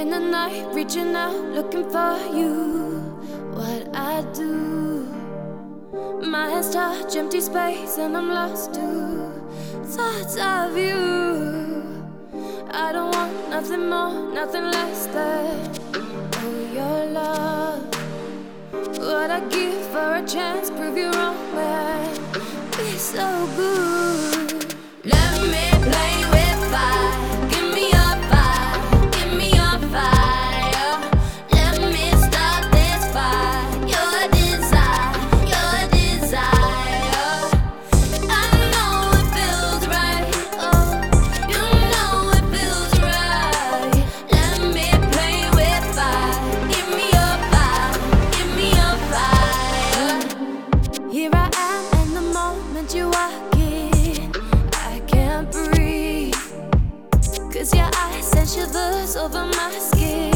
In the night, reaching out, looking for you. What I do, my hands touch empty space and I'm lost to thoughts of you. I don't want nothing more, nothing less than your love. What I give for a chance, prove you wrong, man. Be so good. Let me play with fire. Give me your fire. Give me your fire. Let me start this fire. Your desire. Your desire. I know it feels right. Oh, you know it feels right. Let me play with fire. Give me your fire. Give me your fire. Here I am in the moment you walk in. I can't breathe, 'cause your eyes send shivers over my skin.